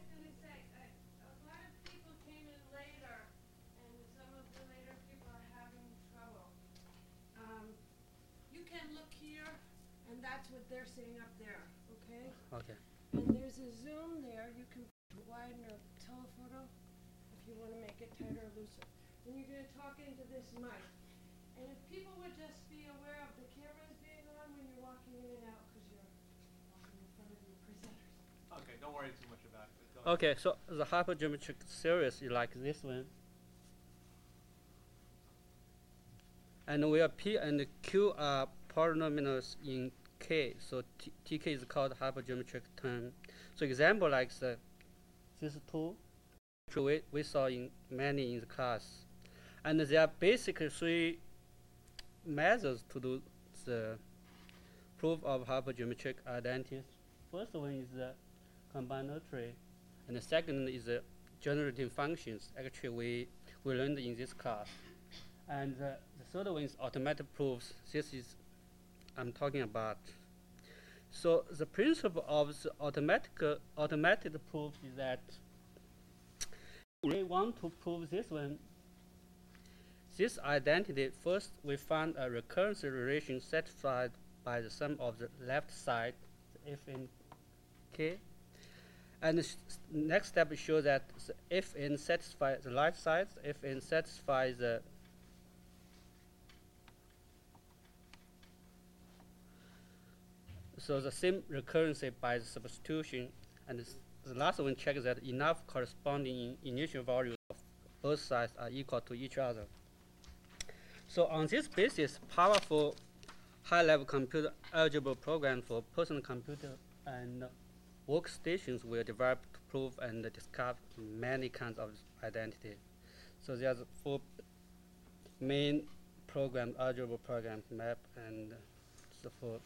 and that's what they're saying up there, okay? Okay. And there's a zoom there. You can widen or telephoto if you want to make it tighter or looser. And you're going to talk into this mic. And if people would just be aware of the cameras being on when you're walking in and out because you're walking in front of your presenters. Okay, don't worry too much about it. Go okay, so the hypergeometric series is like this one. And where P and Q are polynomials in K, so T Tk is called hypergeometric term. So example like the, these two, which we, we saw in many in the class. And there are basically three methods to do the proof of hypergeometric identities. First one is the combinatory, and the second is the generative functions. Actually, we, we learned in this class. And uh, the third one is automatic proofs. This is I'm talking about. So the principle of the automatic uh, automatic proof is that we want to prove this one. This identity, first we find a recurrence relation satisfied by the sum of the left side, the f n k. And the next step is show that the f n satisfies the right side, f n satisfies the so the same recurrency by the substitution, and the last one checks that enough corresponding initial values of both sides are equal to each other. So on this basis, powerful high-level computer algebra programs for personal computer and workstations will develop to prove and discover many kinds of identity. So there's four main programs, algebra programs, map, and so forth.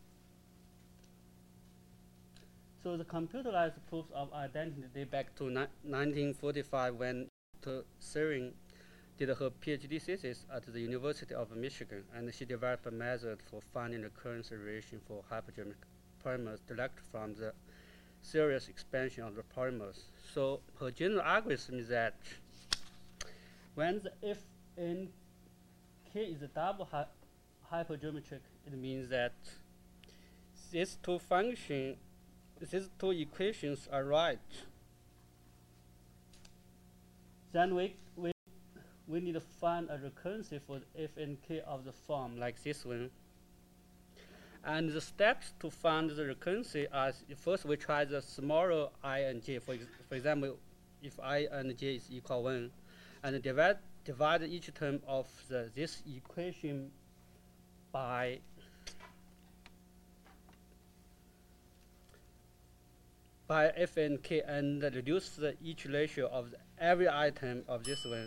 So the computerized proofs of identity date back to ni nineteen forty-five when Searing did her PhD thesis at the University of Michigan, and she developed a method for finding the recurrence relation for hypergeometric polymers derived from the series expansion of the polymers. So her general algorithm is that when the if n k is a double hy hypergeometric, it means that these two functions, these two equations are right. Then we we we need to find a recurrency for the f and k of the form like this one. And the steps to find the recurrency are, first we try the smaller I and j. For, ex for example, if I and j is equal one, and divide divide each term of the, this equation by by f and k, and reduce the each ratio of the, every item of this one.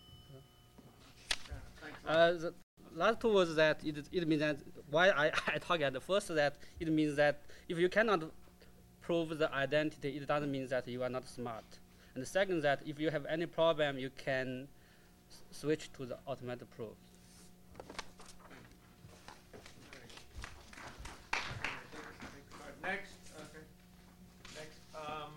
Uh, the last two was that it, it means that why I, I talk at the first that it means that if you cannot prove the identity, it doesn't mean that you are not smart. And the second that if you have any problem, you can switch to the automatic proof. Next, okay. Next, um,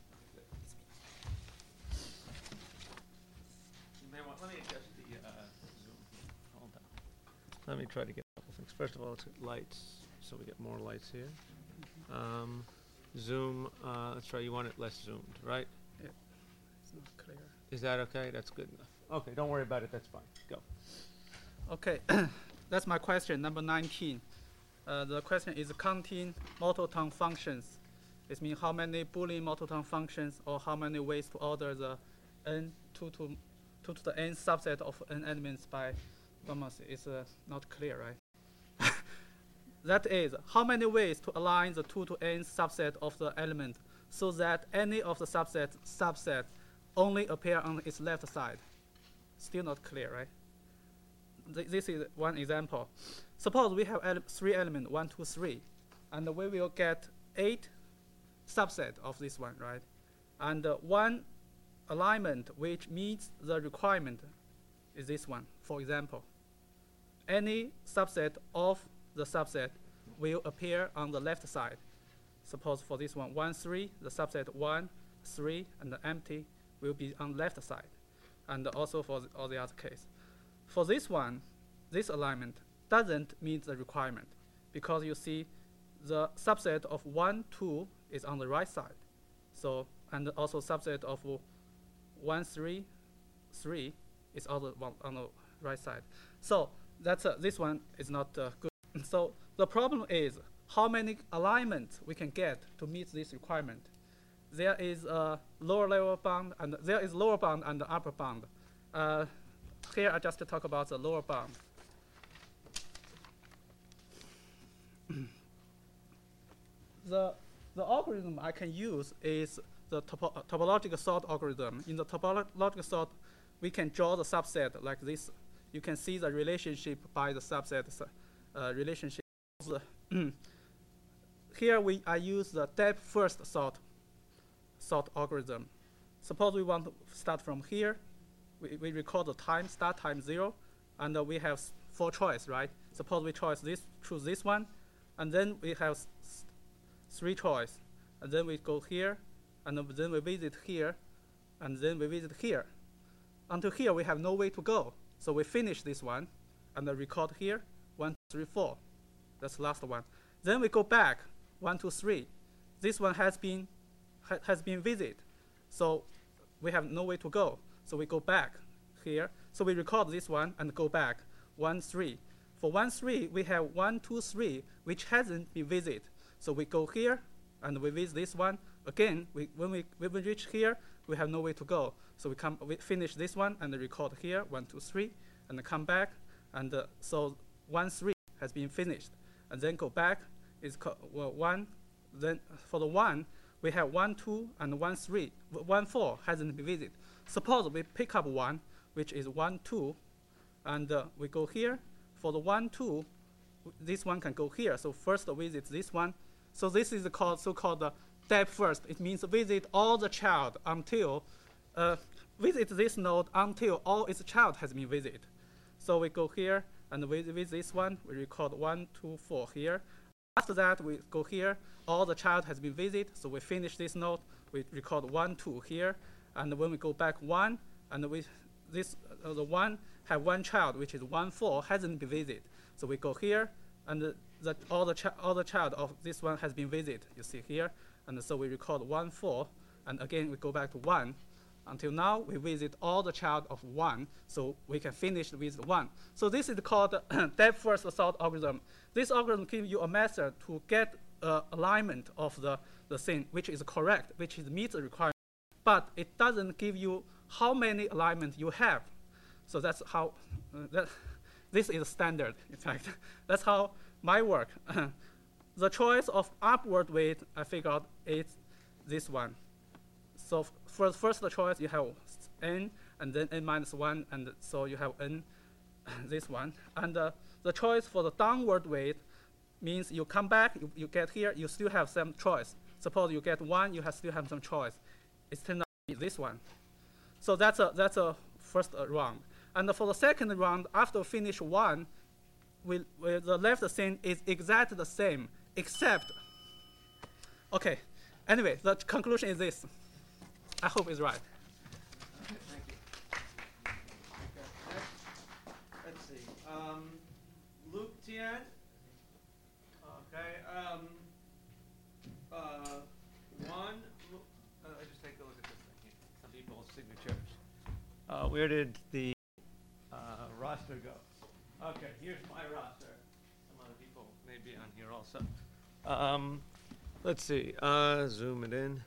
you may want, let me adjust the uh, zoom. Hold on. Let me try to get a couple things. First of all, let's get lights, so we get more lights here. Um, zoom, uh, let's try. You want it less zoomed, right? Yeah. It's not clear. Is that okay? That's good enough. Okay, don't worry about it. That's fine. Go. Okay, that's my question, number nineteen. Uh, the question is counting multi-term functions. It means how many Boolean multi-term functions or how many ways to order the n two to, two to the n subset of n elements by Thomas is uh, not clear, right? That is, how many ways to align the two to n subset of the element so that any of the subset subsets only appear on its left side. Still not clear, right? Th this is one example. Suppose we have ele three elements, one, two, three, and we will get eight subset of this one, right? And uh, one alignment which meets the requirement is this one. For example, any subset of the subset will appear on the left side. Suppose for this one, one, three, the subset one, three, and the empty will be on the left side. And also for the, all the other case. For this one, this alignment doesn't meet the requirement because you see the subset of one, two is on the right side. So, and also subset of one, three, three is also on the right side. So that's uh, this one is not uh, good. So the problem is how many alignments we can get to meet this requirement. There is a lower level bound, and there is lower bound and the upper bound. Uh, here I just talk about the lower bound. the the algorithm I can use is the topo uh, topological sort algorithm. In the topological sort, we can draw the subset like this. You can see the relationship by the subset uh, relationship. Here we I use the depth first sort sort algorithm. Suppose we want to start from here. We, we record the time, start time zero, and uh, we have four choice, right? Suppose we choose this, choose this one, and then we have s three choice, and then we go here, and then we visit here, and then we visit here. Until here, we have no way to go. So we finish this one, and then record here, one, two, three, four. That's the last one. Then we go back, one, two, three. This one has been ha has been visited, so we have no way to go. So we go back here. So we record this one and go back, one, three. For one, three, we have one, two, three, which hasn't been visited. So we go here, and we visit this one, again, we, when, we, when we reach here, we have no way to go. So we, come, we finish this one and record here, one, two, three, and then come back. And uh, so one, three has been finished. And then go back, is well, one. Then for the one, we have one, two, and one, three. One, four hasn't been visited. Suppose we pick up one, which is one, two, and uh, we go here. For the one, two, this one can go here. So first visit this one. So this is called so-called uh, depth first. It means visit all the child until, uh, visit this node until all its child has been visited. So we go here and visit with this one. We record one, two, four here. After that, we go here. All the child has been visited. So we finish this node. We record one, two here. And when we go back one, and we this uh, the one have one child, which is one, four, hasn't been visited. So we go here, and the, the, all the chi all the child of this one has been visited. You see here, and so we record one, four, and again we go back to one. Until now, we visit all the child of one, so we can finish with one. So this is called depth first sort algorithm. This algorithm gives you a method to get uh, alignment of the, the thing, which is correct, which is meets the requirement. But it doesn't give you how many alignments you have. So that's how, uh, that, this is standard, in fact. That's how my work. The choice of upward weight, I figured, is this one. So for the first choice, you have n, and then n minus one, and so you have n, this one. And uh, the choice for the downward weight means you come back, you, you get here, you still have some choice. Suppose you get one, you have still have some choice. It's turned out to be this one. So that's a, that's a first uh, round. And for the second round, after finish one, we, we, the left thing is exactly the same, except, okay, anyway, the conclusion is this. I hope it's right. Okay, thank you. Okay, next, let's see. Um, Luke Tian. Okay. Um, uh, one. Uh, just take a look at this thing here. Some people's signatures. Uh, where did the uh, roster go? Okay, here's my roster. Some other people may be on here also. Um, let's see. Uh, zoom it in.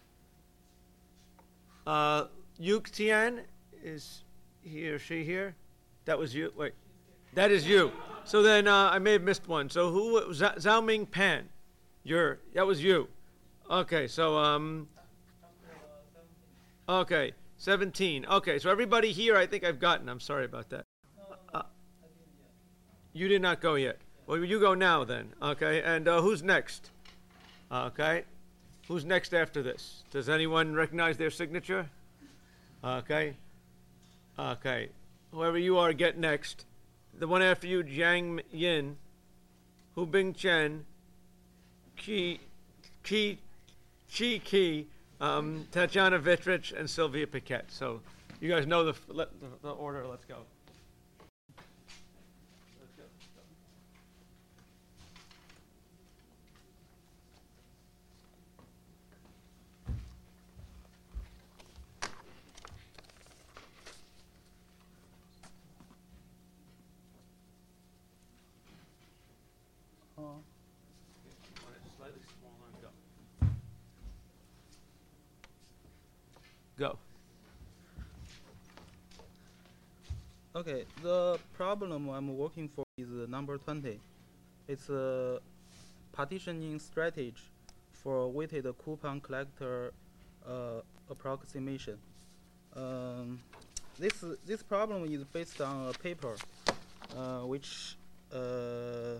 Uh, Yuk Tian, is he or she here? That was you? Wait. That is you. So then uh, I may have missed one. So who was Zhao Ming Pan? You're, that was you. Okay, so, um, okay, seventeen. Okay, so everybody here I think I've gotten. I'm sorry about that. Uh, you did not go yet. Well, you go now then. Okay, and uh, who's next? Okay. Who's next after this? Does anyone recognize their signature? Okay. Okay. Whoever you are, get next. The one after you, Jiang Yin, Hu Bing Chen, Qi, Qi, Qi Qi, um, Tatjana Vitrich, and Sylvia Paquette. So you guys know the, the, the order. Let's go. Let's go. Slightly smaller. Go. Go. Okay, the problem I'm working for is uh, number twenty. It's a partitioning strategy for weighted coupon collector uh, approximation. Um, this this problem is based on a paper, uh, which uh,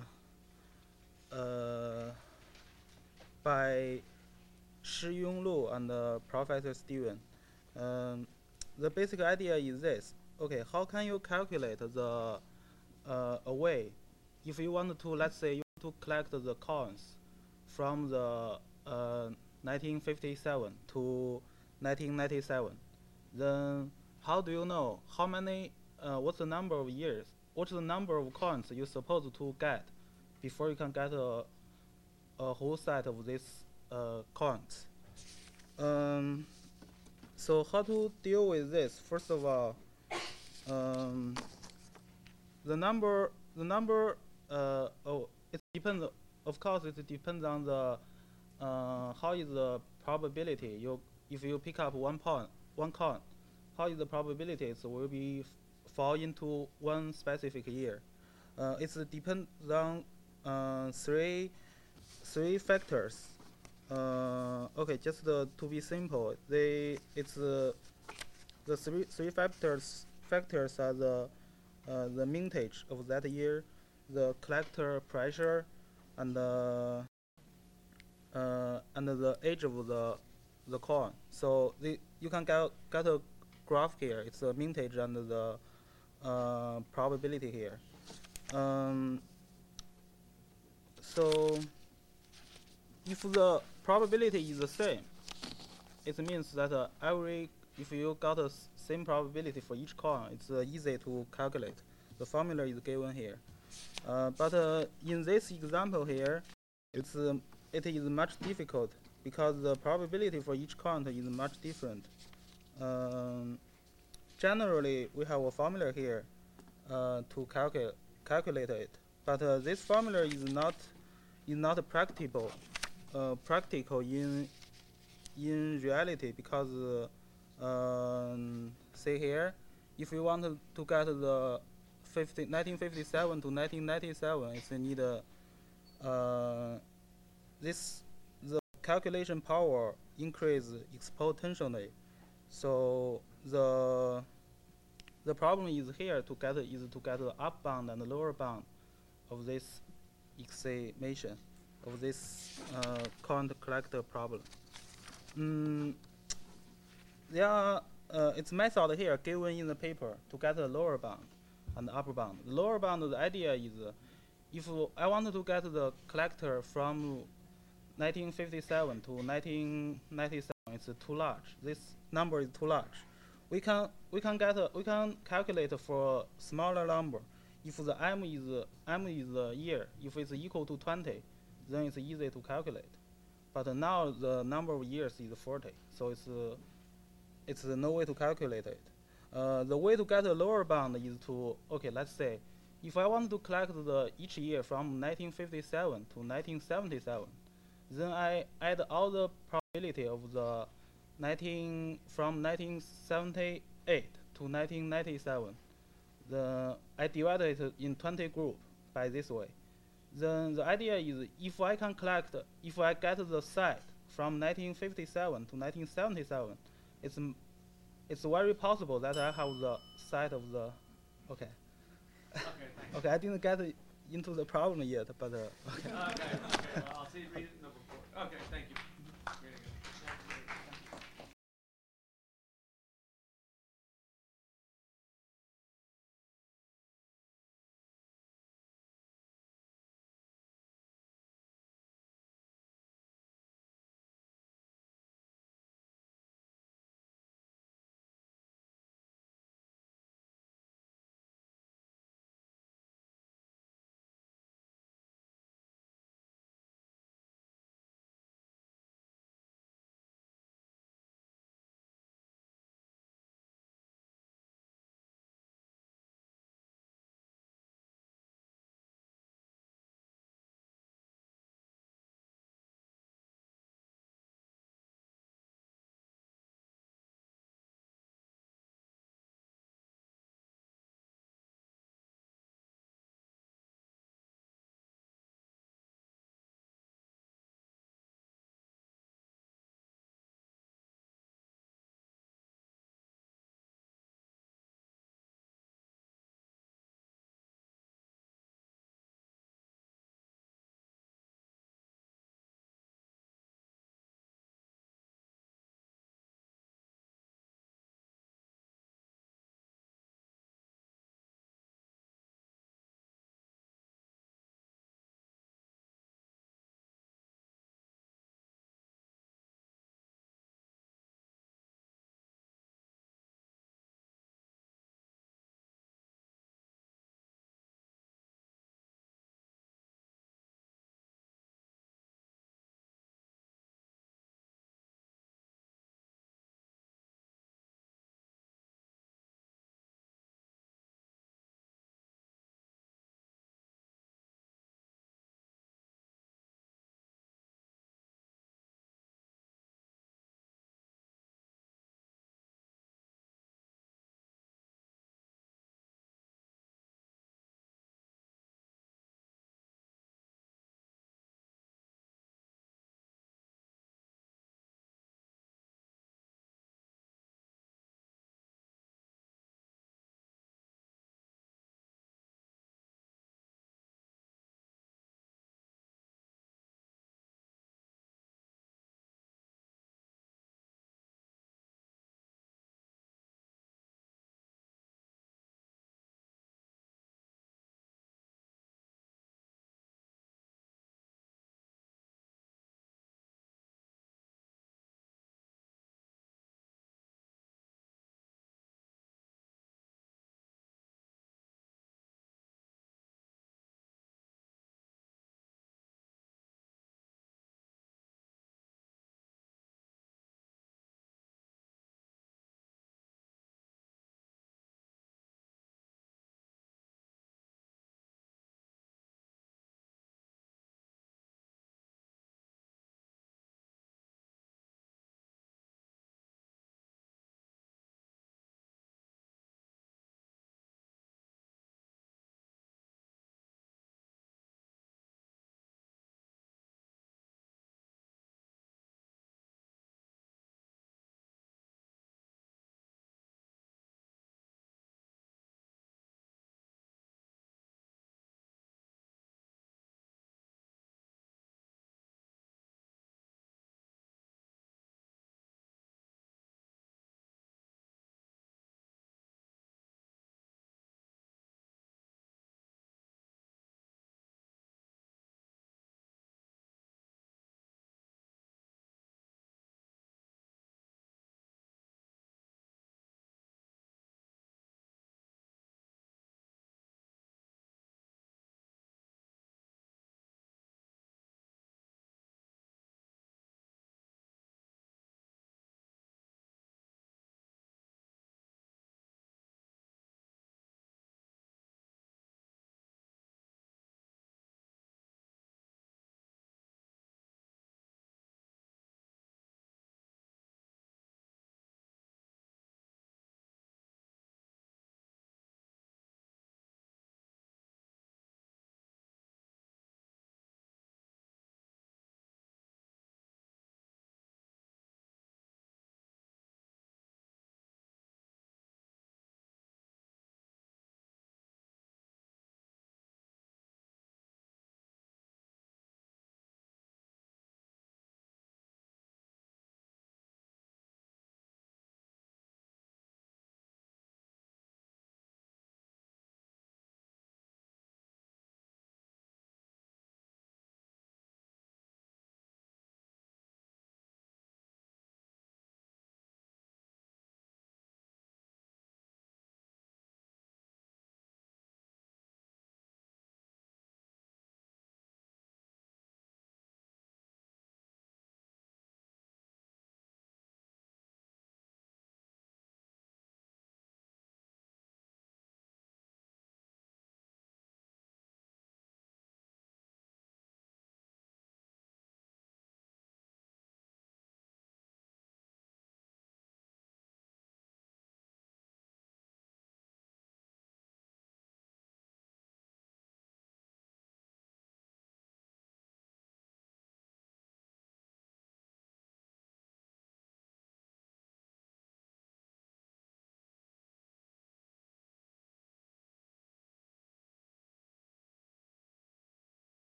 uh, by Shiyong Lu and uh, Professor Steven. Um, the basic idea is this. Okay, how can you calculate the uh, away if you want to, let's say, you want to collect the coins from the uh, nineteen fifty-seven to nineteen ninety-seven, then how do you know how many, uh, what's the number of years, what's the number of coins you're supposed to get before you can get a, a whole set of these uh, coins? Um, so how to deal with this? First of all, um, the number, the number, uh, oh, it depends. Of course, it depends on the uh, how is the probability. You, if you pick up one point, one coin, how is the probability it will be f fall into one specific year? Uh, it depends on uh, three three factors. Uh, okay, just uh, to be simple, they it's uh, the three three factors factors are the uh, the mintage of that year, the collector pressure, and the uh, and the age of the the coin. So the, you can get get a graph here. It's the mintage and the uh, probability here. Um, so if the probability is the same, it means that uh, every if you got a same probability for each coin, it's uh, easy to calculate. The formula is given here. Uh, but uh, in this example here, it's um, it is much difficult because the probability for each coin is much different. Um, generally, we have a formula here uh, to calculate calculate it, but uh, this formula is not is not practical uh, practical in in reality because uh, um, see here, if you want to, to get the nineteen fifty-seven to nineteen ninety-seven, it's need a uh, this the calculation power increase exponentially. So the the problem is here to get is to get the up bound and the lower bound of this estimation of this uh, coin collector problem. Mm, there are uh, its method here given in the paper to get the lower bound and the upper bound. The lower bound, the idea is uh, if I wanted to get the collector from nineteen fifty-seven to nineteen ninety-seven, it's uh, too large. This number is too large. We can we can get a, we can calculate for a smaller number. If the m is uh, m is the year, if it's equal to twenty, then it's easy to calculate. But uh, now the number of years is forty, so it's uh, it's uh, no way to calculate it. Uh, the way to get a lower bound is to, okay, let's say, if I want to collect the each year from nineteen fifty-seven to nineteen seventy-seven, then I add all the probability of the nineteen from nineteen seventy-eight to nineteen ninety-seven. The I divide it in twenty groups by this way. Then the idea is if I can collect, if I get the site from nineteen fifty-seven to nineteen seventy-seven, it's it's very possible that I have the site of the, okay. Okay, thanks. Okay, I didn't get into the problem yet, but uh, okay. Okay, okay, well, I'll see you read it number four. Okay, thank you.